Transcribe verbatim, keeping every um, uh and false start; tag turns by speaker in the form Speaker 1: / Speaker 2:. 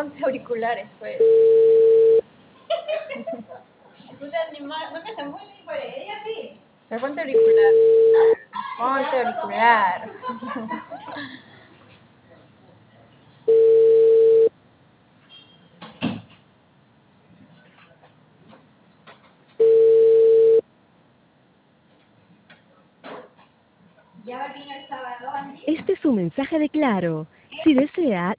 Speaker 1: ponte auriculares, pues.
Speaker 2: Puta, ni ma- no me se mueve ni por ella, sí.
Speaker 1: Pero ponte auricular. Ponte auricular.
Speaker 2: Ya vino el sábado.
Speaker 3: Este es un mensaje de Claro. Si desea,